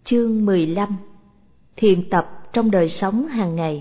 Chương 15. Thiền tập trong đời sống hàng ngày.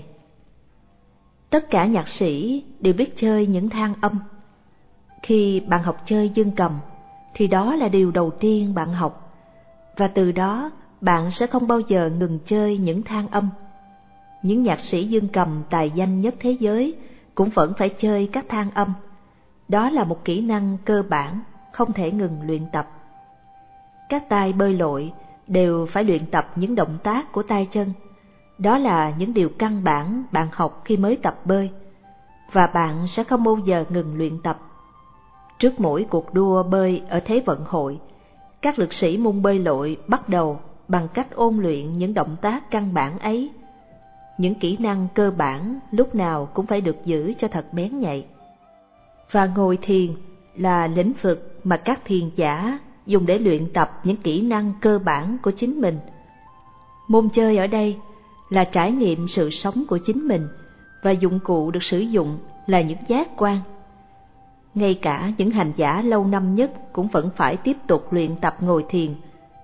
Tất cả nhạc sĩ đều biết chơi những thang âm. Khi bạn học chơi dương cầm, thì đó là điều đầu tiên bạn học, và từ đó bạn sẽ không bao giờ ngừng chơi những thang âm. Những nhạc sĩ dương cầm tài danh nhất thế giới cũng vẫn phải chơi các thang âm. Đó là một kỹ năng cơ bản, không thể ngừng luyện tập. Các tay bơi lội đều phải luyện tập những động tác của tay chân. Đó là những điều căn bản bạn học khi mới tập bơi, và bạn sẽ không bao giờ ngừng luyện tập. Trước mỗi cuộc đua bơi ở Thế vận hội, các lực sĩ môn bơi lội bắt đầu bằng cách ôn luyện những động tác căn bản ấy. Những kỹ năng cơ bản lúc nào cũng phải được giữ cho thật bén nhạy. Và ngồi thiền là lĩnh vực mà các thiền giả dùng để luyện tập những kỹ năng cơ bản của chính mình. Môn chơi ở đây là trải nghiệm sự sống của chính mình, và dụng cụ được sử dụng là những giác quan. Ngay cả những hành giả lâu năm nhất cũng vẫn phải tiếp tục luyện tập ngồi thiền,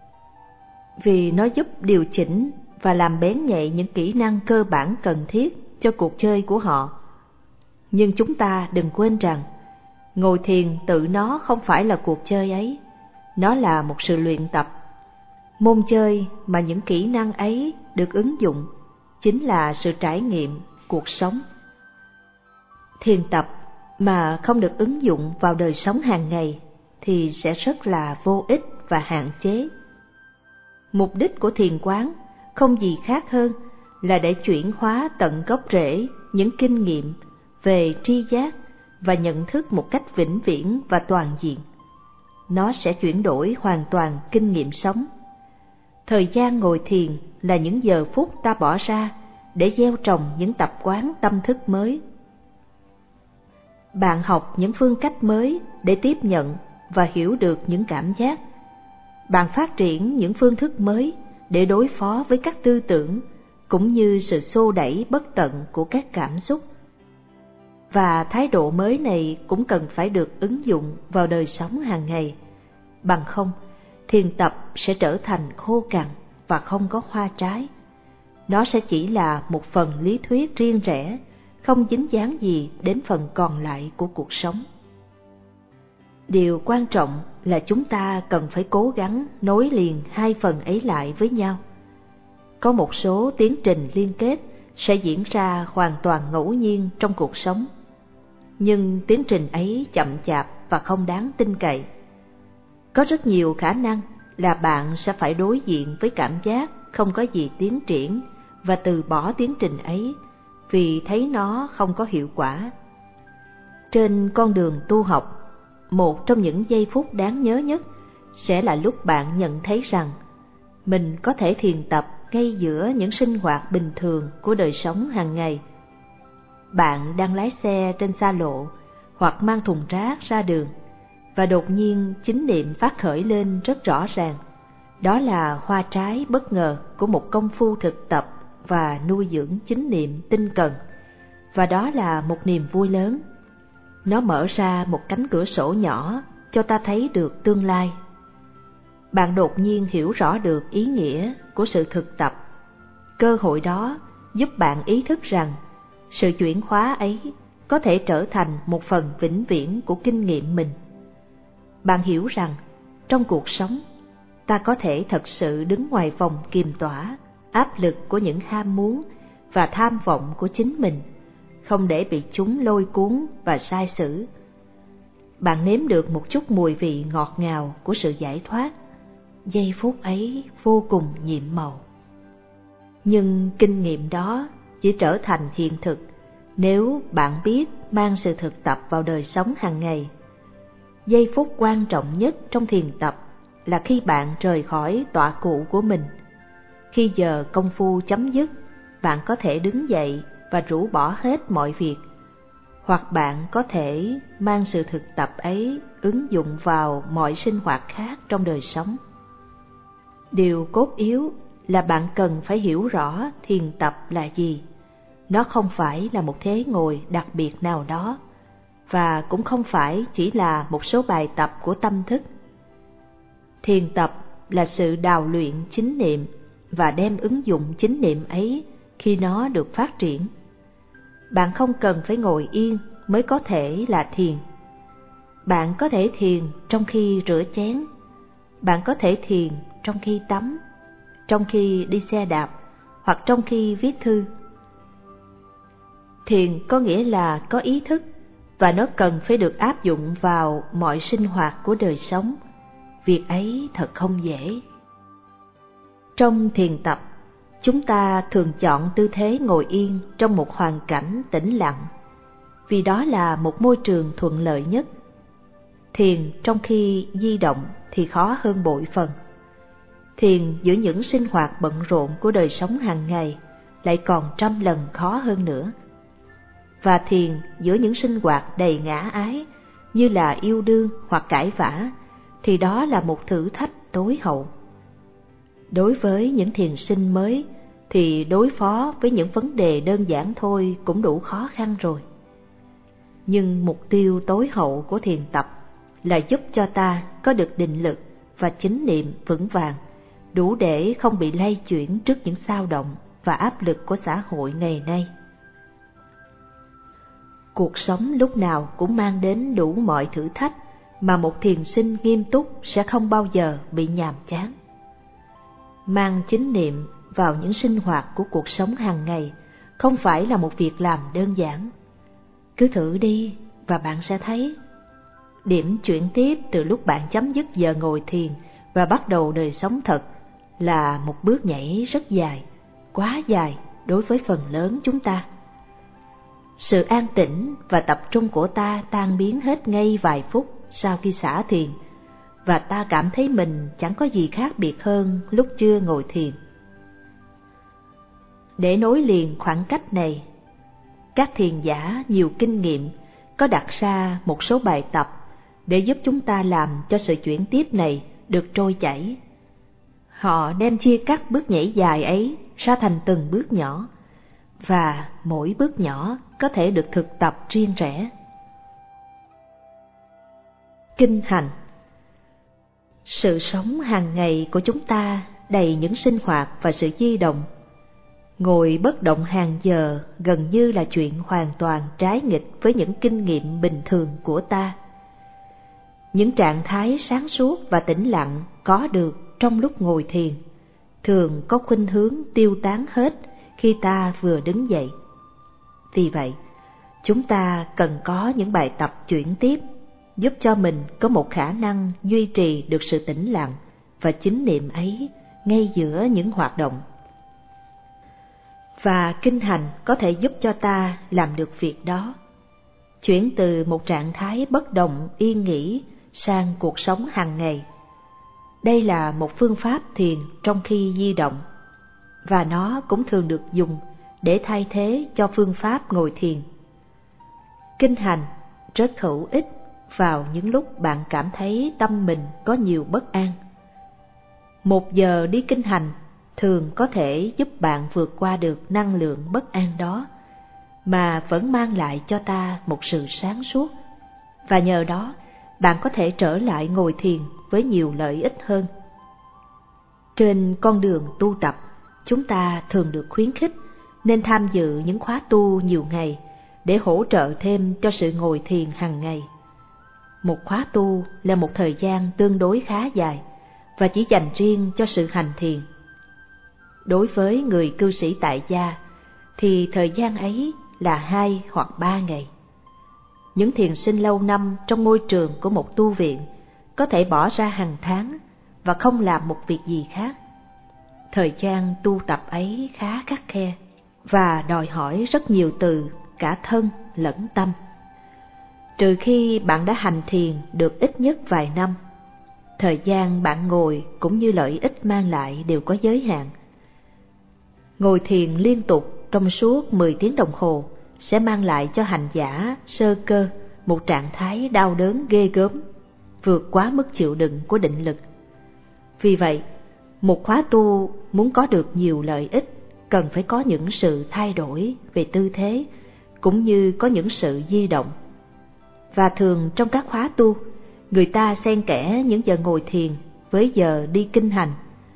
vì nó giúp điều chỉnh và làm bén nhạy những kỹ năng cơ bản cần thiết cho cuộc chơi của họ. Nhưng chúng ta đừng quên rằng, ngồi thiền tự nó không phải là cuộc chơi ấy, nó là một sự luyện tập. Môn chơi mà những kỹ năng ấy được ứng dụng chính là sự trải nghiệm cuộc sống. Thiền tập mà không được ứng dụng vào đời sống hàng ngày thì sẽ rất là vô ích và hạn chế. Mục đích của thiền quán không gì khác hơn là để chuyển hóa tận gốc rễ những kinh nghiệm về tri giác và nhận thức một cách vĩnh viễn và toàn diện. Nó sẽ chuyển đổi hoàn toàn kinh nghiệm sống. Thời gian ngồi thiền là những giờ phút ta bỏ ra để gieo trồng những tập quán tâm thức mới. Bạn học những phương cách mới để tiếp nhận và hiểu được những cảm giác. Bạn phát triển những phương thức mới để đối phó với các tư tưởng cũng như sự xô đẩy bất tận của các cảm xúc. Và thái độ mới này cũng cần phải được ứng dụng vào đời sống hàng ngày. Bằng không, thiền tập sẽ trở thành khô cằn và không có hoa trái. Nó sẽ chỉ là một phần lý thuyết riêng rẽ, không dính dáng gì đến phần còn lại của cuộc sống. Điều quan trọng là chúng ta cần phải cố gắng nối liền hai phần ấy lại với nhau. Có một số tiến trình liên kết sẽ diễn ra hoàn toàn ngẫu nhiên trong cuộc sống, nhưng tiến trình ấy chậm chạp và không đáng tin cậy. Có rất nhiều khả năng là bạn sẽ phải đối diện với cảm giác không có gì tiến triển và từ bỏ tiến trình ấy vì thấy nó không có hiệu quả. Trên con đường tu học, một trong những giây phút đáng nhớ nhất sẽ là lúc bạn nhận thấy rằng mình có thể thiền tập ngay giữa những sinh hoạt bình thường của đời sống hàng ngày. Bạn đang lái xe trên xa lộ hoặc mang thùng rác ra đường, và đột nhiên chánh niệm phát khởi lên rất rõ ràng. Đó là hoa trái bất ngờ của một công phu thực tập và nuôi dưỡng chánh niệm tinh cần, và đó là một niềm vui lớn. Nó mở ra một cánh cửa sổ nhỏ cho ta thấy được tương lai. Bạn đột nhiên hiểu rõ được ý nghĩa của sự thực tập. Cơ hội đó giúp bạn ý thức rằng sự chuyển hóa ấy có thể trở thành một phần vĩnh viễn của kinh nghiệm mình. Bạn hiểu rằng trong cuộc sống, ta có thể thật sự đứng ngoài vòng kiềm tỏa áp lực của những ham muốn và tham vọng của chính mình, không để bị chúng lôi cuốn và sai sử. Bạn nếm được một chút mùi vị ngọt ngào của sự giải thoát. Giây phút ấy vô cùng nhiệm màu. Nhưng kinh nghiệm đó chỉ trở thành hiện thực nếu bạn biết mang sự thực tập vào đời sống hàng ngày. Giây phút quan trọng nhất trong thiền tập là khi bạn rời khỏi tọa cụ của mình. Khi giờ công phu chấm dứt, bạn có thể đứng dậy và rũ bỏ hết mọi việc, hoặc bạn có thể mang sự thực tập ấy ứng dụng vào mọi sinh hoạt khác trong đời sống. Điều cốt yếu là bạn cần phải hiểu rõ thiền tập là gì. Nó không phải là một thế ngồi đặc biệt nào đó, và cũng không phải chỉ là một số bài tập của tâm thức. Thiền tập là sự đào luyện chánh niệm và đem ứng dụng chánh niệm ấy khi nó được phát triển. Bạn không cần phải ngồi yên mới có thể là thiền. Bạn có thể thiền trong khi rửa chén, bạn có thể thiền trong khi tắm, trong khi đi xe đạp hoặc trong khi viết thư. Thiền có nghĩa là có ý thức, và nó cần phải được áp dụng vào mọi sinh hoạt của đời sống. Việc ấy thật không dễ. Trong thiền tập, chúng ta thường chọn tư thế ngồi yên trong một hoàn cảnh tĩnh lặng, vì đó là một môi trường thuận lợi nhất. Thiền trong khi di động thì khó hơn bội phần. Thiền giữa những sinh hoạt bận rộn của đời sống hàng ngày lại còn trăm lần khó hơn nữa. Và thiền giữa những sinh hoạt đầy ngã ái như là yêu đương hoặc cãi vã thì đó là một thử thách tối hậu. Đối với những thiền sinh mới thì đối phó với những vấn đề đơn giản thôi cũng đủ khó khăn rồi. Nhưng mục tiêu tối hậu của thiền tập là giúp cho ta có được định lực và chánh niệm vững vàng, đủ để không bị lay chuyển trước những xao động và áp lực của xã hội ngày nay. Cuộc sống lúc nào cũng mang đến đủ mọi thử thách mà một thiền sinh nghiêm túc sẽ không bao giờ bị nhàm chán. Mang chánh niệm vào những sinh hoạt của cuộc sống hàng ngày không phải là một việc làm đơn giản. Cứ thử đi và bạn sẽ thấy. Điểm chuyển tiếp từ lúc bạn chấm dứt giờ ngồi thiền và bắt đầu đời sống thật là một bước nhảy rất dài, quá dài đối với phần lớn chúng ta. Sự an tĩnh và tập trung của ta tan biến hết ngay vài phút sau khi xả thiền, và ta cảm thấy mình chẳng có gì khác biệt hơn lúc chưa ngồi thiền. Để nối liền khoảng cách này, các thiền giả nhiều kinh nghiệm có đặt ra một số bài tập để giúp chúng ta làm cho sự chuyển tiếp này được trôi chảy. Họ đem chia cắt bước nhảy dài ấy ra thành từng bước nhỏ, và mỗi bước nhỏ có thể được thực tập riêng rẽ. Kinh hành. Sự sống hàng ngày của chúng ta đầy những sinh hoạt và sự di động. Ngồi bất động hàng giờ gần như là chuyện hoàn toàn trái nghịch với những kinh nghiệm bình thường của ta. Những trạng thái sáng suốt và tĩnh lặng có được trong lúc ngồi thiền thường có khuynh hướng tiêu tán hết khi ta vừa đứng dậy. Vì vậy, chúng ta cần có những bài tập chuyển tiếp giúp cho mình có một khả năng duy trì được sự tĩnh lặng và chánh niệm ấy ngay giữa những hoạt động. Và kinh hành có thể giúp cho ta làm được việc đó. Chuyển từ một trạng thái bất động yên nghỉ sang cuộc sống hàng ngày. Đây là một phương pháp thiền trong khi di động, và nó cũng thường được dùng để thay thế cho phương pháp ngồi thiền. Kinh hành rất hữu ích vào những lúc bạn cảm thấy tâm mình có nhiều bất an. 1 giờ đi kinh hành thường có thể giúp bạn vượt qua được năng lượng bất an đó, mà vẫn mang lại cho ta một sự sáng suốt, và nhờ đó bạn có thể trở lại ngồi thiền với nhiều lợi ích hơn. Trên con đường tu tập, chúng ta thường được khuyến khích nên tham dự những khóa tu nhiều ngày để hỗ trợ thêm cho sự ngồi thiền hàng ngày. Một khóa tu là một thời gian tương đối khá dài và chỉ dành riêng cho sự hành thiền. Đối với người cư sĩ tại gia thì thời gian ấy là 2 hoặc 3 ngày. Những thiền sinh lâu năm trong môi trường của một tu viện có thể bỏ ra hàng tháng và không làm một việc gì khác. Thời gian tu tập ấy khá khắt khe và đòi hỏi rất nhiều từ cả thân lẫn tâm. Trừ khi bạn đã hành thiền được ít nhất vài năm, thời gian bạn ngồi cũng như lợi ích mang lại đều có giới hạn. Ngồi thiền liên tục trong suốt 10 tiếng đồng hồ sẽ mang lại cho hành giả sơ cơ một trạng thái đau đớn ghê gớm, vượt quá mức chịu đựng của định lực. Vì vậy, một khóa tu muốn có được nhiều lợi ích cần phải có những sự thay đổi về tư thế, cũng như có những sự di động. Và thường trong các khóa tu, người ta xen kẽ những giờ ngồi thiền với giờ đi kinh hành.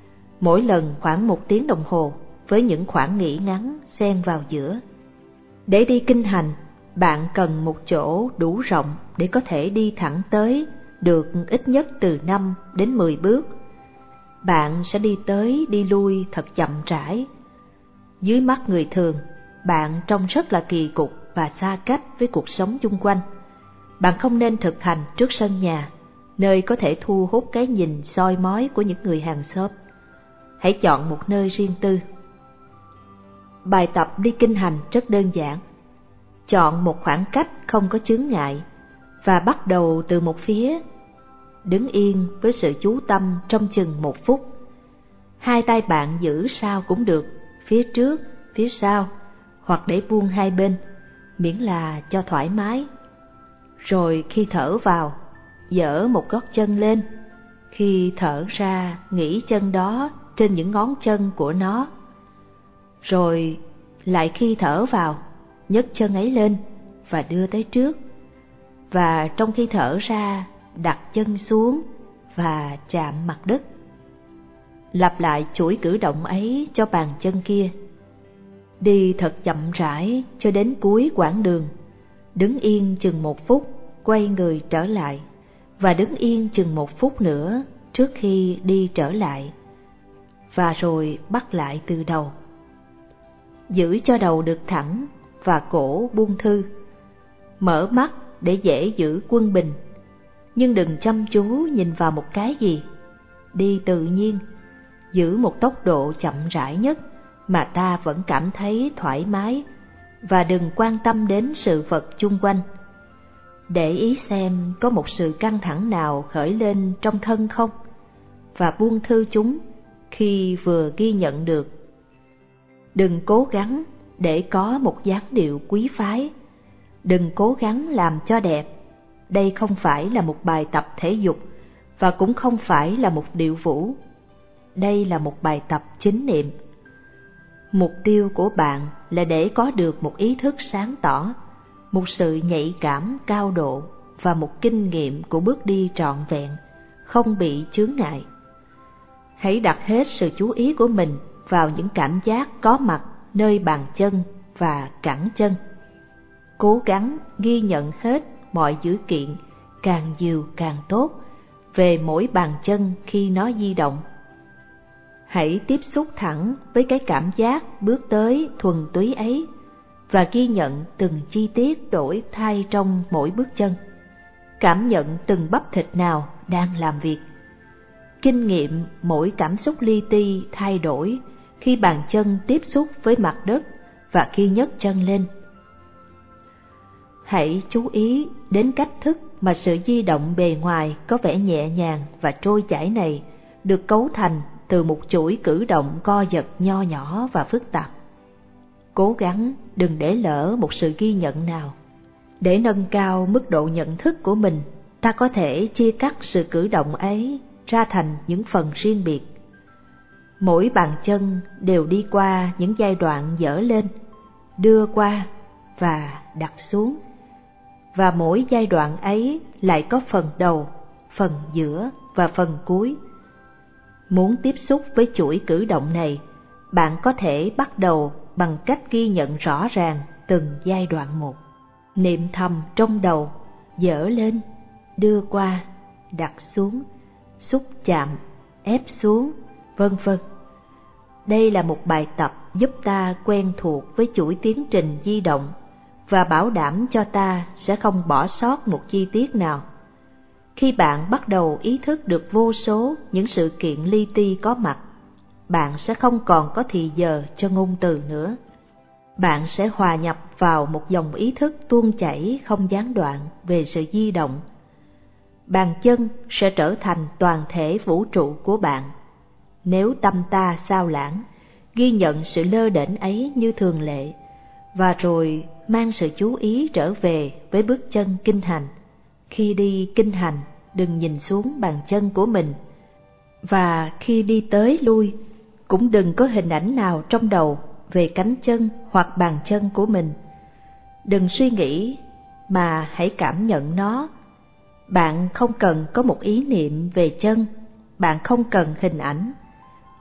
mỗi lần khoảng 1 tiếng đồng hồ với những khoảng nghỉ ngắn xen vào giữa. Để đi kinh hành, bạn cần một chỗ đủ rộng để có thể đi thẳng tới được ít nhất từ 5 đến 10 bước. Bạn sẽ đi tới đi lui thật chậm rãi. Dưới mắt người thường, bạn trông rất là kỳ cục và xa cách với cuộc sống chung quanh. Bạn không nên thực hành trước sân nhà, nơi có thể thu hút cái nhìn soi mói của những người hàng xóm. Hãy chọn một nơi riêng tư. Bài tập đi kinh hành rất đơn giản. Chọn một khoảng cách không có chướng ngại và bắt đầu từ một phía. Đứng yên với sự chú tâm trong chừng 1 phút. 2 tay bạn giữ sao cũng được, phía trước, phía sau, hoặc để buông hai bên, miễn là cho thoải mái. Rồi khi thở vào, giở một gót chân lên. Khi thở ra, nghỉ chân đó trên những ngón chân của nó. Rồi lại khi thở vào, nhấc chân ấy lên và đưa tới trước. Và trong khi thở ra, đặt chân xuống và chạm mặt đất. Lặp lại chuỗi cử động ấy cho bàn chân kia. Đi thật chậm rãi cho đến cuối quãng đường. Đứng yên chừng 1 phút, quay người trở lại. Và đứng yên chừng 1 phút nữa trước khi đi trở lại. Và rồi bắt lại từ đầu. Giữ cho đầu được thẳng và cổ buông thư. Mở mắt để dễ giữ quân bình. Nhưng đừng chăm chú nhìn vào một cái gì. Đi tự nhiên, giữ một tốc độ chậm rãi nhất mà ta vẫn cảm thấy thoải mái, và đừng quan tâm đến sự vật chung quanh. Để ý xem có một sự căng thẳng nào khởi lên trong thân không, và buông thư chúng khi vừa ghi nhận được. Đừng cố gắng để có một dáng điệu quý phái. Đừng cố gắng làm cho đẹp. Đây không phải là một bài tập thể dục và cũng không phải là một điệu vũ. Đây là một bài tập chánh niệm. Mục tiêu của bạn là để có được một ý thức sáng tỏ, một sự nhạy cảm cao độ và một kinh nghiệm của bước đi trọn vẹn, không bị chướng ngại. Hãy đặt hết sự chú ý của mình vào những cảm giác có mặt nơi bàn chân và cẳng chân. Cố gắng ghi nhận hết mọi dữ kiện, càng nhiều càng tốt, về mỗi bàn chân khi nó di động. Hãy tiếp xúc thẳng với cái cảm giác bước tới thuần túy ấy và ghi nhận từng chi tiết đổi thay trong mỗi bước chân. Cảm nhận từng bắp thịt nào đang làm việc. Kinh nghiệm mỗi cảm xúc li ti thay đổi khi bàn chân tiếp xúc với mặt đất và khi nhấc chân lên. Hãy chú ý đến cách thức mà sự di động bề ngoài có vẻ nhẹ nhàng và trôi chảy này được cấu thành từ một chuỗi cử động co giật nho nhỏ và phức tạp. Cố gắng đừng để lỡ một sự ghi nhận nào. Để nâng cao mức độ nhận thức của mình, ta có thể chia cắt sự cử động ấy ra thành những phần riêng biệt. Mỗi bàn chân đều đi qua những giai đoạn dở lên, đưa qua và đặt xuống. Và mỗi giai đoạn ấy lại có phần đầu, phần giữa và phần cuối. Muốn tiếp xúc với chuỗi cử động này, bạn có thể bắt đầu bằng cách ghi nhận rõ ràng từng giai đoạn một. Niệm thầm trong đầu, dở lên, đưa qua, đặt xuống, xúc chạm, ép xuống, vân vân. Đây là một bài tập giúp ta quen thuộc với chuỗi tiến trình di động và bảo đảm cho ta sẽ không bỏ sót một chi tiết nào. Khi bạn bắt đầu ý thức được vô số những sự kiện li ti có mặt, bạn sẽ không còn có thì giờ cho ngôn từ nữa. Bạn sẽ hòa nhập vào một dòng ý thức tuôn chảy không gián đoạn về sự di động. Bàn chân sẽ trở thành toàn thể vũ trụ của bạn. Nếu tâm ta xao lãng, ghi nhận sự lơ đễnh ấy như thường lệ, và rồi mang sự chú ý trở về với bước chân kinh hành. Khi đi kinh hành, đừng nhìn xuống bàn chân của mình, và khi đi tới lui, cũng đừng có hình ảnh nào trong đầu về cánh chân hoặc bàn chân của mình. Đừng suy nghĩ, mà hãy cảm nhận nó. Bạn không cần có một ý niệm về chân, bạn không cần hình ảnh.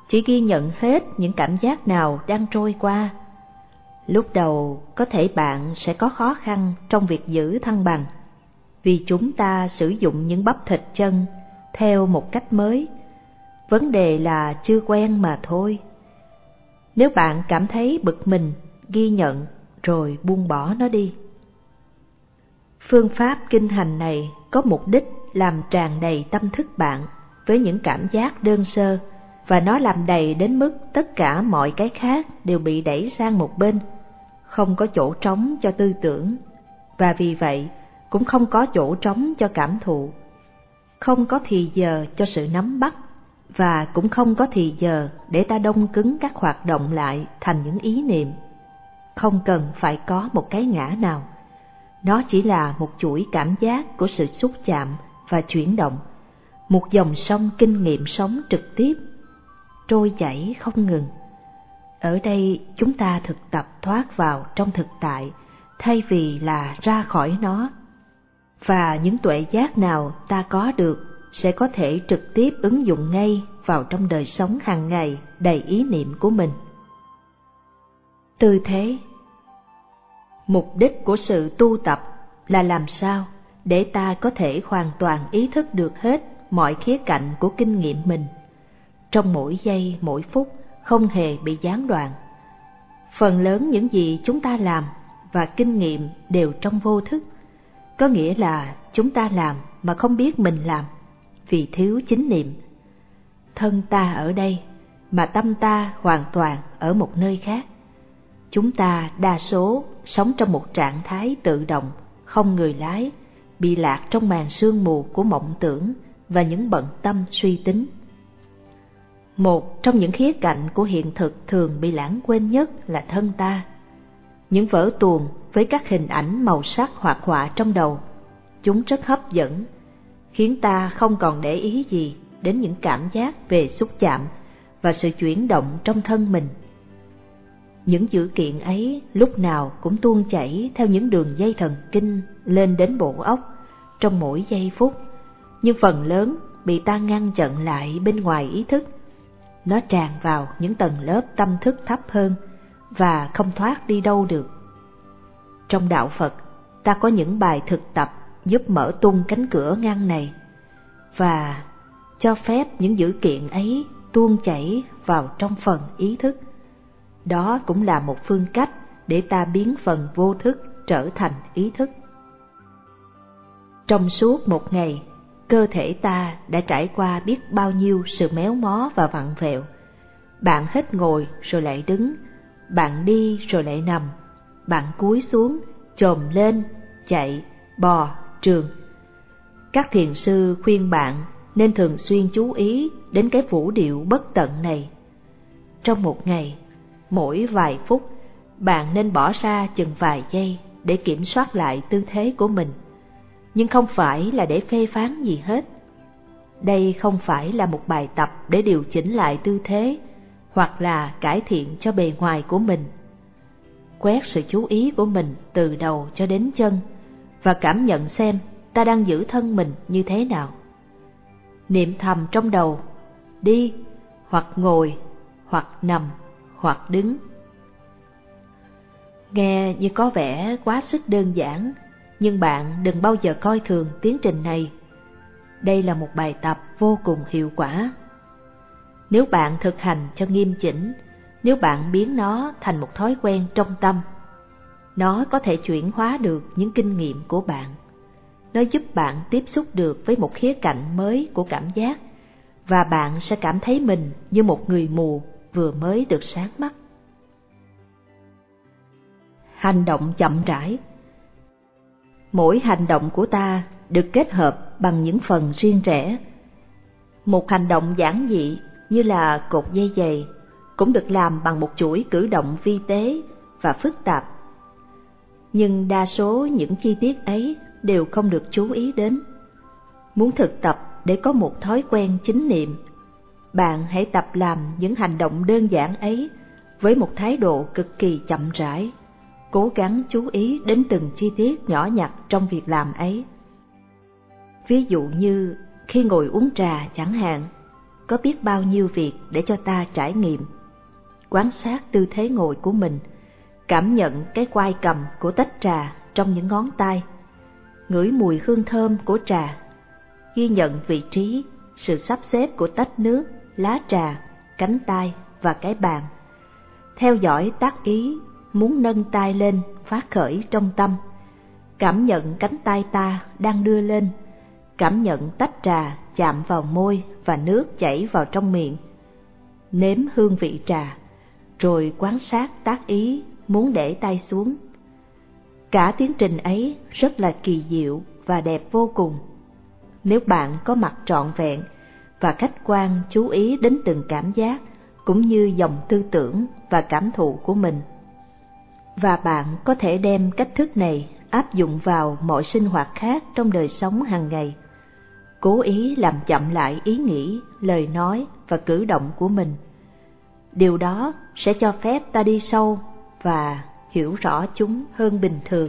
chỉ ghi nhận hết những cảm giác nào đang trôi qua. Lúc đầu có thể bạn sẽ có khó khăn trong việc giữ thăng bằng, vì chúng ta sử dụng những bắp thịt chân theo một cách mới. Vấn đề là chưa quen mà thôi. Nếu bạn cảm thấy bực mình, ghi nhận rồi buông bỏ nó đi. Phương pháp kinh hành này có mục đích làm tràn đầy tâm thức bạn với những cảm giác đơn sơ, và nó làm đầy đến mức tất cả mọi cái khác đều bị đẩy sang một bên, không có chỗ trống cho tư tưởng, và vì vậy cũng không có chỗ trống cho cảm thụ. Không có thì giờ cho sự nắm bắt, và cũng không có thì giờ để ta đông cứng các hoạt động lại thành những ý niệm. Không cần phải có một cái ngã nào. Nó chỉ là một chuỗi cảm giác của sự xúc chạm và chuyển động, một dòng sông kinh nghiệm sống trực tiếp, trôi chảy không ngừng. Ở đây chúng ta thực tập thoát vào trong thực tại thay vì là ra khỏi nó. Và những tuệ giác nào ta có được sẽ có thể trực tiếp ứng dụng ngay vào trong đời sống hàng ngày đầy ý niệm của mình. Tư thế. Mục đích của sự tu tập là làm sao để ta có thể hoàn toàn ý thức được hết mọi khía cạnh của kinh nghiệm mình, trong mỗi giây mỗi phút không hề bị gián đoạn. Phần lớn những gì chúng ta làm và kinh nghiệm đều trong vô thức, có nghĩa là chúng ta làm mà không biết mình làm vì thiếu chánh niệm. Thân ta ở đây mà tâm ta hoàn toàn ở một nơi khác. Chúng ta đa số sống trong một trạng thái tự động, không người lái, bị lạc trong màn sương mù của mộng tưởng và những bận tâm suy tính. Một trong những khía cạnh của hiện thực thường bị lãng quên nhất là thân ta. Những vở tuồng với các hình ảnh màu sắc hoạt họa trong đầu, chúng rất hấp dẫn, khiến ta không còn để ý gì đến những cảm giác về xúc chạm và sự chuyển động trong thân mình. Những dữ kiện ấy lúc nào cũng tuôn chảy theo những đường dây thần kinh lên đến bộ óc trong mỗi giây phút, nhưng phần lớn bị ta ngăn chặn lại bên ngoài ý thức. Nó tràn vào những tầng lớp tâm thức thấp hơn và không thoát đi đâu được. Trong đạo Phật, ta có những bài thực tập giúp mở tung cánh cửa ngăn này và cho phép những dữ kiện ấy tuôn chảy vào trong phần ý thức. Đó cũng là một phương cách để ta biến phần vô thức trở thành ý thức. Trong suốt một ngày, cơ thể ta đã trải qua biết bao nhiêu sự méo mó và vặn vẹo. Bạn hết ngồi rồi lại đứng, bạn đi rồi lại nằm, bạn cúi xuống, chồm lên, chạy, bò, trườn. Các thiền sư khuyên bạn nên thường xuyên chú ý đến cái vũ điệu bất tận này. Trong một ngày, mỗi vài phút, bạn nên bỏ ra chừng vài giây để kiểm soát lại tư thế của mình. Nhưng không phải là để phê phán gì hết. Đây không phải là một bài tập để điều chỉnh lại tư thế hoặc là cải thiện cho bề ngoài của mình. Quét sự chú ý của mình từ đầu cho đến chân và cảm nhận xem ta đang giữ thân mình như thế nào. Niệm thầm trong đầu, đi, hoặc ngồi, hoặc nằm, hoặc đứng. Nghe như có vẻ quá sức đơn giản, nhưng bạn đừng bao giờ coi thường tiến trình này. Đây là một bài tập vô cùng hiệu quả. Nếu bạn thực hành cho nghiêm chỉnh, nếu bạn biến nó thành một thói quen trong tâm, nó có thể chuyển hóa được những kinh nghiệm của bạn. Nó giúp bạn tiếp xúc được với một khía cạnh mới của cảm giác, và bạn sẽ cảm thấy mình như một người mù vừa mới được sáng mắt. Hành động chậm rãi. Mỗi hành động của ta được kết hợp bằng những phần riêng rẽ. Một hành động giản dị như là cột dây giày cũng được làm bằng một chuỗi cử động vi tế và phức tạp. Nhưng đa số những chi tiết ấy đều không được chú ý đến. Muốn thực tập để có một thói quen chánh niệm, bạn hãy tập làm những hành động đơn giản ấy với một thái độ cực kỳ chậm rãi, cố gắng chú ý đến từng chi tiết nhỏ nhặt trong việc làm ấy. Ví dụ như khi ngồi uống trà chẳng hạn, có biết bao nhiêu việc để cho ta trải nghiệm. Quan sát tư thế ngồi của mình, cảm nhận cái quai cầm của tách trà trong những ngón tay, ngửi mùi hương thơm của trà, ghi nhận vị trí, sự sắp xếp của tách nước, lá trà, cánh tay và cái bàn. Theo dõi tác ý, muốn nâng tay lên phát khởi trong tâm, cảm nhận cánh tay ta đang đưa lên, cảm nhận tách trà chạm vào môi và nước chảy vào trong miệng, nếm hương vị trà, rồi quan sát tác ý muốn để tay xuống. Cả tiến trình ấy rất là kỳ diệu và đẹp vô cùng. Nếu bạn có mặt trọn vẹn và khách quan chú ý đến từng cảm giác cũng như dòng tư tưởng và cảm thụ của mình, và bạn có thể đem cách thức này áp dụng vào mọi sinh hoạt khác trong đời sống hàng ngày, cố ý làm chậm lại ý nghĩ, lời nói và cử động của mình. Điều đó sẽ cho phép ta đi sâu và hiểu rõ chúng hơn bình thường.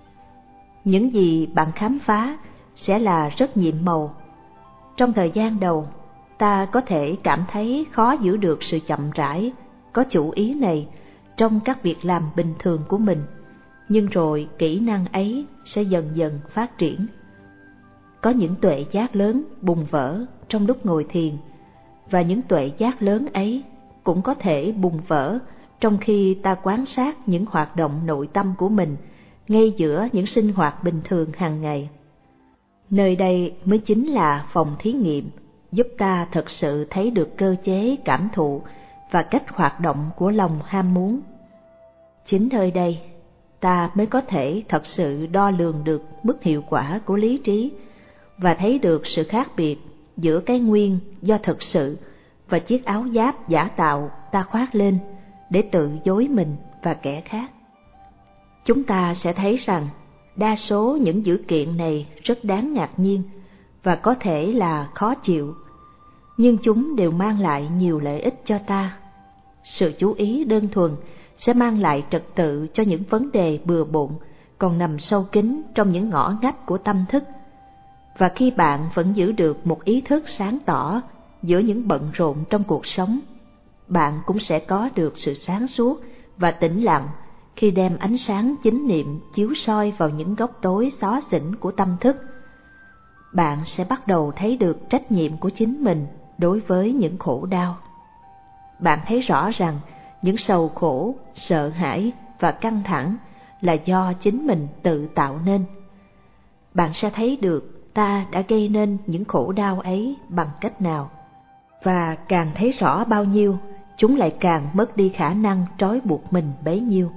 Những gì bạn khám phá sẽ là rất nhiệm màu. Trong thời gian đầu, ta có thể cảm thấy khó giữ được sự chậm rãi, có chủ ý này trong các việc làm bình thường của mình, nhưng rồi kỹ năng ấy sẽ dần dần phát triển. Có những tuệ giác lớn bùng vỡ trong lúc ngồi thiền, và những tuệ giác lớn ấy cũng có thể bùng vỡ trong khi ta quan sát những hoạt động nội tâm của mình ngay giữa những sinh hoạt bình thường hàng ngày. Nơi đây mới chính là phòng thí nghiệm, giúp ta thật sự thấy được cơ chế cảm thụ và cách hoạt động của lòng ham muốn. Chính nơi đây, ta mới có thể thật sự đo lường được mức hiệu quả của lý trí và thấy được sự khác biệt giữa cái nguyên do thực sự và chiếc áo giáp giả tạo ta khoác lên để tự dối mình và kẻ khác. Chúng ta sẽ thấy rằng đa số những dữ kiện này rất đáng ngạc nhiên và có thể là khó chịu, nhưng chúng đều mang lại nhiều lợi ích cho ta. Sự chú ý đơn thuần sẽ mang lại trật tự cho những vấn đề bừa bộn còn nằm sâu kín trong những ngõ ngách của tâm thức. Và khi bạn vẫn giữ được một ý thức sáng tỏ giữa những bận rộn trong cuộc sống, bạn cũng sẽ có được sự sáng suốt và tĩnh lặng khi đem ánh sáng chánh niệm chiếu soi vào những góc tối xó xỉnh của tâm thức. Bạn sẽ bắt đầu thấy được trách nhiệm của chính mình đối với những khổ đau. Bạn thấy rõ rằng những sầu khổ, sợ hãi và căng thẳng là do chính mình tự tạo nên. Bạn sẽ thấy được ta đã gây nên những khổ đau ấy bằng cách nào, và càng thấy rõ bao nhiêu, chúng lại càng mất đi khả năng trói buộc mình bấy nhiêu.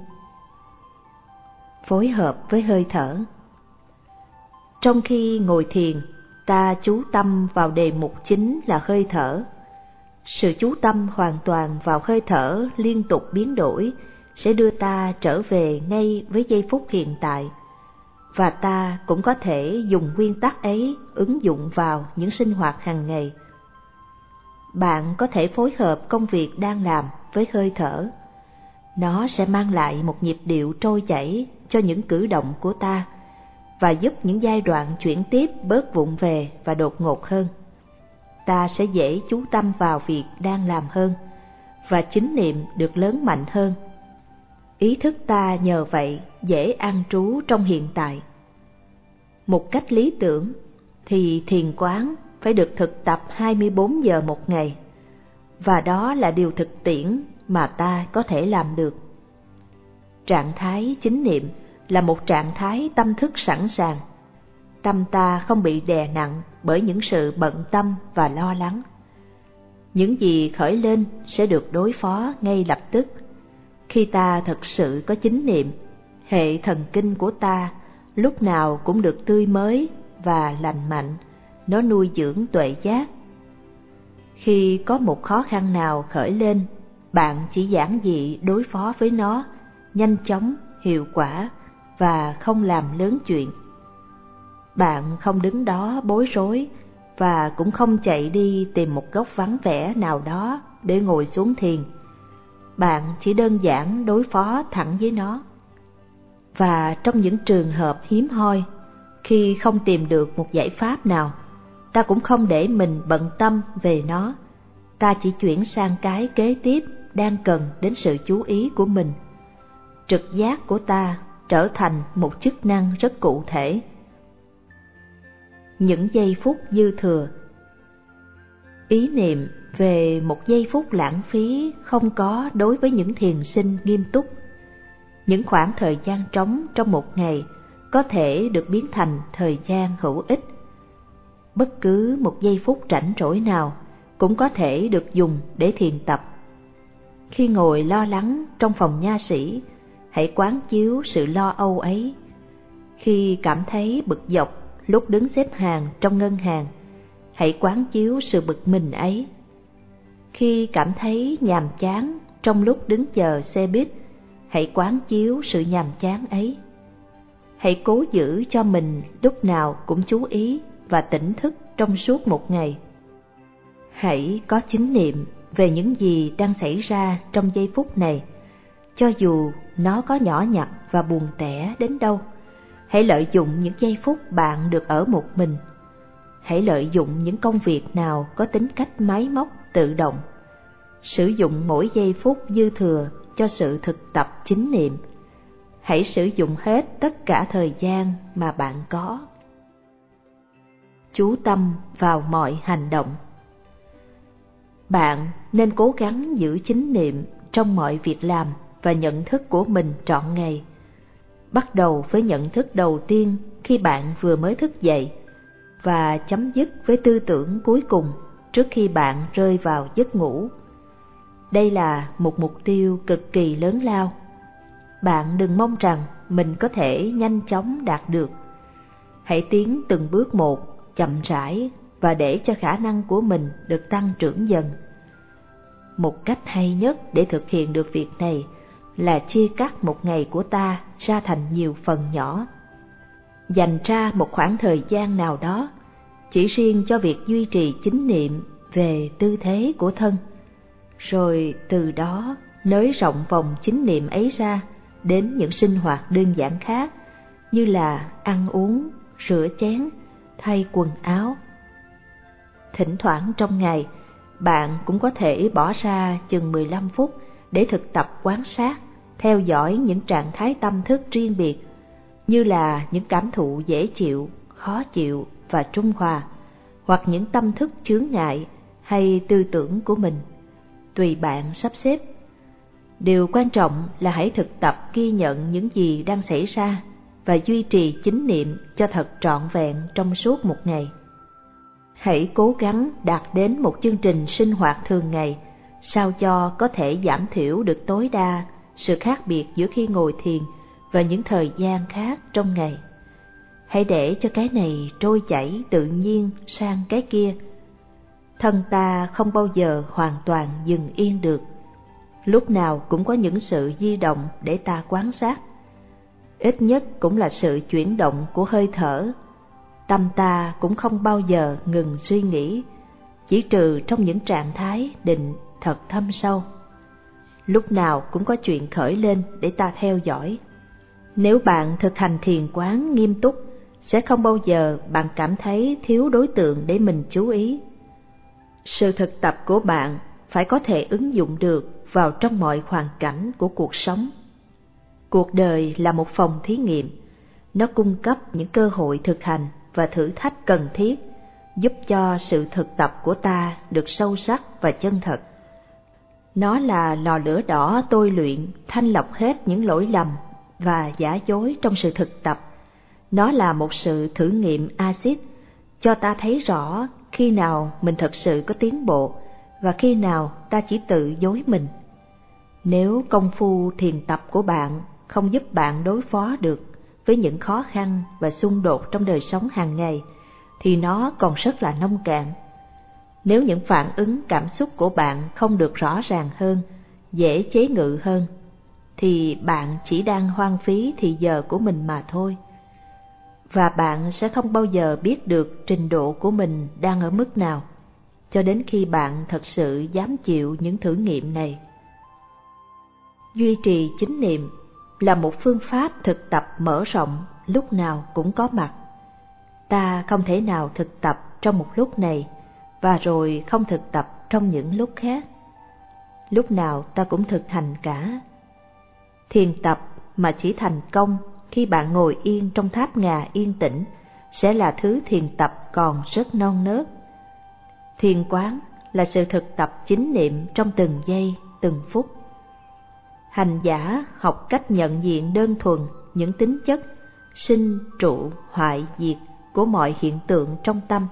Phối hợp với hơi thở. Trong khi ngồi thiền, ta chú tâm vào đề mục chính là hơi thở. Sự chú tâm hoàn toàn vào hơi thở liên tục biến đổi sẽ đưa ta trở về ngay với giây phút hiện tại, và ta cũng có thể dùng nguyên tắc ấy ứng dụng vào những sinh hoạt hàng ngày. Bạn có thể phối hợp công việc đang làm với hơi thở. Nó sẽ mang lại một nhịp điệu trôi chảy cho những cử động của ta và giúp những giai đoạn chuyển tiếp bớt vụng về và đột ngột hơn. Ta sẽ dễ chú tâm vào việc đang làm hơn, và chánh niệm được lớn mạnh hơn. Ý thức ta nhờ vậy dễ an trú trong hiện tại. Một cách lý tưởng thì thiền quán phải được thực tập 24 giờ một ngày, và đó là điều thực tiễn mà ta có thể làm được. Trạng thái chánh niệm là một trạng thái tâm thức sẵn sàng. Tâm ta không bị đè nặng bởi những sự bận tâm và lo lắng. Những gì khởi lên sẽ được đối phó ngay lập tức. Khi ta thật sự có chánh niệm, hệ thần kinh của ta lúc nào cũng được tươi mới và lành mạnh, nó nuôi dưỡng tuệ giác. Khi có một khó khăn nào khởi lên, bạn chỉ giản dị đối phó với nó, nhanh chóng, hiệu quả và không làm lớn chuyện. Bạn không đứng đó bối rối và cũng không chạy đi tìm một góc vắng vẻ nào đó để ngồi xuống thiền. Bạn chỉ đơn giản đối phó thẳng với nó. Và trong những trường hợp hiếm hoi, khi không tìm được một giải pháp nào, ta cũng không để mình bận tâm về nó, ta chỉ chuyển sang cái kế tiếp đang cần đến sự chú ý của mình. Trực giác của ta trở thành một chức năng rất cụ thể. Những giây phút dư thừa. Ý niệm về một giây phút lãng phí không có đối với những thiền sinh nghiêm túc. Những khoảng thời gian trống trong một ngày có thể được biến thành thời gian hữu ích. Bất cứ một giây phút rảnh rỗi nào cũng có thể được dùng để thiền tập. Khi ngồi lo lắng trong phòng nha sĩ, hãy quán chiếu sự lo âu ấy. Khi cảm thấy bực dọc lúc đứng xếp hàng trong ngân hàng, hãy quán chiếu sự bực mình ấy. Khi cảm thấy nhàm chán trong lúc đứng chờ xe buýt, hãy quán chiếu sự nhàm chán ấy. Hãy cố giữ cho mình lúc nào cũng chú ý và tỉnh thức trong suốt một ngày. Hãy có chánh niệm về những gì đang xảy ra trong giây phút này, cho dù nó có nhỏ nhặt và buồn tẻ đến đâu. Hãy lợi dụng những giây phút bạn được ở một mình. Hãy lợi dụng những công việc nào có tính cách máy móc, tự động. Sử dụng mỗi giây phút dư thừa cho sự thực tập chánh niệm. Hãy sử dụng hết tất cả thời gian mà bạn có. Chú tâm vào mọi hành động. Bạn nên cố gắng giữ chánh niệm trong mọi việc làm và nhận thức của mình trọn ngày. Bắt đầu với nhận thức đầu tiên khi bạn vừa mới thức dậy và chấm dứt với tư tưởng cuối cùng trước khi bạn rơi vào giấc ngủ. Đây là một mục tiêu cực kỳ lớn lao. Bạn đừng mong rằng mình có thể nhanh chóng đạt được. Hãy tiến từng bước một, chậm rãi và để cho khả năng của mình được tăng trưởng dần. Một cách hay nhất để thực hiện được việc này là chia cắt một ngày của ta ra thành nhiều phần nhỏ. Dành ra một khoảng thời gian nào đó chỉ riêng cho việc duy trì chánh niệm về tư thế của thân, rồi từ đó nới rộng vòng chánh niệm ấy ra đến những sinh hoạt đơn giản khác như là ăn uống, rửa chén, thay quần áo. Thỉnh thoảng trong ngày, bạn cũng có thể bỏ ra chừng 15 phút để thực tập quan sát, theo dõi những trạng thái tâm thức riêng biệt, như là những cảm thụ dễ chịu, khó chịu và trung hòa, hoặc những tâm thức chướng ngại hay tư tưởng của mình. Tùy bạn sắp xếp. Điều quan trọng là hãy thực tập ghi nhận những gì đang xảy ra và duy trì chánh niệm cho thật trọn vẹn trong suốt một ngày. Hãy cố gắng đạt đến một chương trình sinh hoạt thường ngày, sao cho có thể giảm thiểu được tối đa sự khác biệt giữa khi ngồi thiền và những thời gian khác trong ngày. Hãy để cho cái này trôi chảy tự nhiên sang cái kia. Thân ta không bao giờ hoàn toàn dừng yên được. Lúc nào cũng có những sự di động để ta quan sát. Ít nhất cũng là sự chuyển động của hơi thở. Tâm ta cũng không bao giờ ngừng suy nghĩ, chỉ trừ trong những trạng thái định thật thâm sâu. Lúc nào cũng có chuyện khởi lên để ta theo dõi. Nếu bạn thực hành thiền quán nghiêm túc, sẽ không bao giờ bạn cảm thấy thiếu đối tượng để mình chú ý. Sự thực tập của bạn phải có thể ứng dụng được vào trong mọi hoàn cảnh của cuộc sống. Cuộc đời là một phòng thí nghiệm, nó cung cấp những cơ hội thực hành và thử thách cần thiết, giúp cho sự thực tập của ta được sâu sắc và chân thật. Nó là lò lửa đỏ tôi luyện, thanh lọc hết những lỗi lầm và giả dối trong sự thực tập. Nó là một sự thử nghiệm axit, cho ta thấy rõ khi nào mình thật sự có tiến bộ và khi nào ta chỉ tự dối mình. Nếu công phu thiền tập của bạn không giúp bạn đối phó được với những khó khăn và xung đột trong đời sống hàng ngày, thì nó còn rất là nông cạn. Nếu những phản ứng cảm xúc của bạn không được rõ ràng hơn, dễ chế ngự hơn, thì bạn chỉ đang hoang phí thì giờ của mình mà thôi. Và bạn sẽ không bao giờ biết được trình độ của mình đang ở mức nào, cho đến khi bạn thật sự dám chịu những thử nghiệm này. Duy trì chánh niệm là một phương pháp thực tập mở rộng, lúc nào cũng có mặt. Ta không thể nào thực tập trong một lúc này và rồi không thực tập trong những lúc khác. Lúc nào ta cũng thực hành cả. Thiền tập mà chỉ thành công khi bạn ngồi yên trong tháp ngà yên tĩnh sẽ là thứ thiền tập còn rất non nớt. Thiền quán là sự thực tập chính niệm trong từng giây, từng phút. Hành giả học cách nhận diện đơn thuần những tính chất sinh, trụ, hoại, diệt của mọi hiện tượng trong tâm.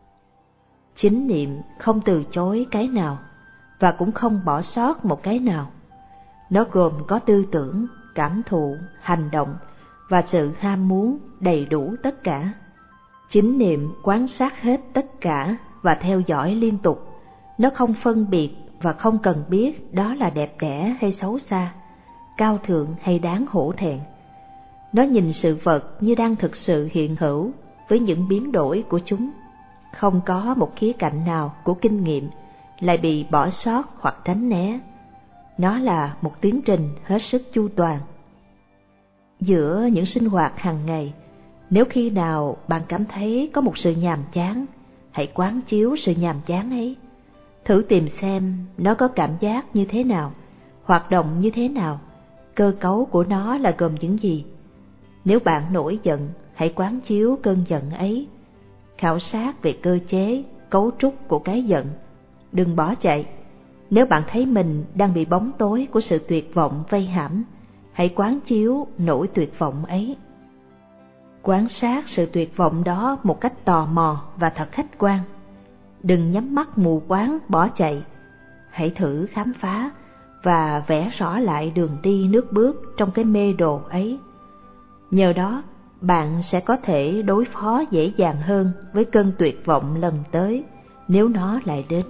Chính niệm không từ chối cái nào và cũng không bỏ sót một cái nào. Nó gồm có tư tưởng, cảm thụ, hành động và sự ham muốn đầy đủ tất cả. Chính niệm quan sát hết tất cả và theo dõi liên tục. Nó không phân biệt và không cần biết đó là đẹp đẽ hay xấu xa, cao thượng hay đáng hổ thẹn. Nó nhìn sự vật như đang thực sự hiện hữu với những biến đổi của chúng. Không có một khía cạnh nào của kinh nghiệm lại bị bỏ sót hoặc tránh né. Nó là một tiến trình hết sức chu toàn. Giữa những sinh hoạt hàng ngày, nếu khi nào bạn cảm thấy có một sự nhàm chán, hãy quán chiếu sự nhàm chán ấy. Thử tìm xem nó có cảm giác như thế nào, hoạt động như thế nào, cơ cấu của nó là gồm những gì. Nếu bạn nổi giận, hãy quán chiếu cơn giận ấy. Khảo sát về cơ chế, cấu trúc của cái giận. Đừng bỏ chạy. Nếu bạn thấy mình đang bị bóng tối của sự tuyệt vọng vây hãm, hãy quán chiếu nỗi tuyệt vọng ấy. Quan sát sự tuyệt vọng đó một cách tò mò và thật khách quan. Đừng nhắm mắt mù quáng bỏ chạy. Hãy thử khám phá và vẽ rõ lại đường đi nước bước trong cái mê đồ ấy. Nhờ đó, bạn sẽ có thể đối phó dễ dàng hơn với cơn tuyệt vọng lần tới nếu nó lại đến.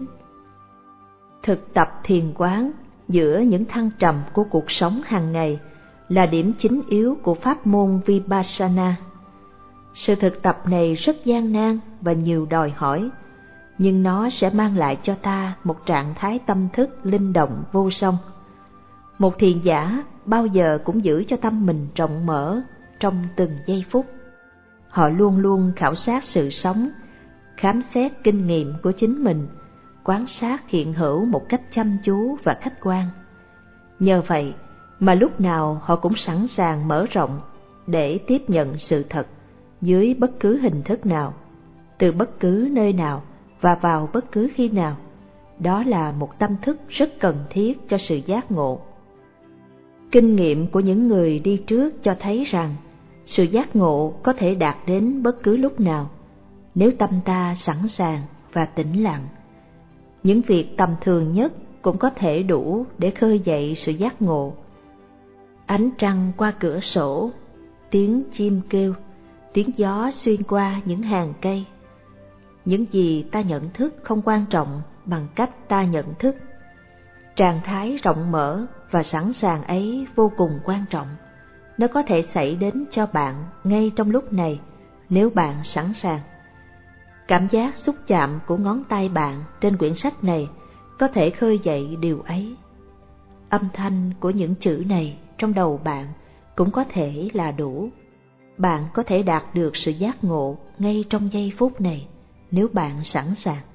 Thực tập thiền quán giữa những thăng trầm của cuộc sống hàng ngày là điểm chính yếu của pháp môn Vipassana. Sự thực tập này rất gian nan và nhiều đòi hỏi, nhưng nó sẽ mang lại cho ta một trạng thái tâm thức linh động vô song. Một thiền giả bao giờ cũng giữ cho tâm mình rộng mở trong từng giây phút. Họ luôn luôn khảo sát sự sống, khám xét kinh nghiệm của chính mình, quan sát hiện hữu một cách chăm chú và khách quan. Nhờ vậy mà lúc nào họ cũng sẵn sàng mở rộng để tiếp nhận sự thật dưới bất cứ hình thức nào, từ bất cứ nơi nào và vào bất cứ khi nào. Đó là một tâm thức rất cần thiết cho sự giác ngộ. Kinh nghiệm của những người đi trước cho thấy rằng sự giác ngộ có thể đạt đến bất cứ lúc nào, nếu tâm ta sẵn sàng và tĩnh lặng. Những việc tầm thường nhất cũng có thể đủ để khơi dậy sự giác ngộ. Ánh trăng qua cửa sổ, tiếng chim kêu, tiếng gió xuyên qua những hàng cây. Những gì ta nhận thức không quan trọng bằng cách ta nhận thức. Trạng thái rộng mở và sẵn sàng ấy vô cùng quan trọng. Nó có thể xảy đến cho bạn ngay trong lúc này nếu bạn sẵn sàng. Cảm giác xúc chạm của ngón tay bạn trên quyển sách này có thể khơi dậy điều ấy. Âm thanh của những chữ này trong đầu bạn cũng có thể là đủ. Bạn có thể đạt được sự giác ngộ ngay trong giây phút này nếu bạn sẵn sàng.